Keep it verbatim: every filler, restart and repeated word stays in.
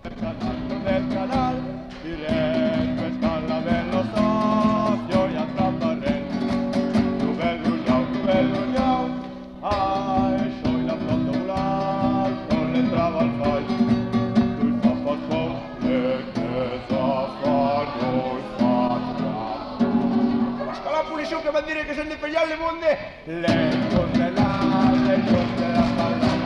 Con el canal directo está la velocità y atraparé tu bello, tu bello, ai, soy la flota volar con el trabalfall tu papá con le que zafarro y fatra hasta la punición que me diré que son de pellal de monde le condenar, le condenar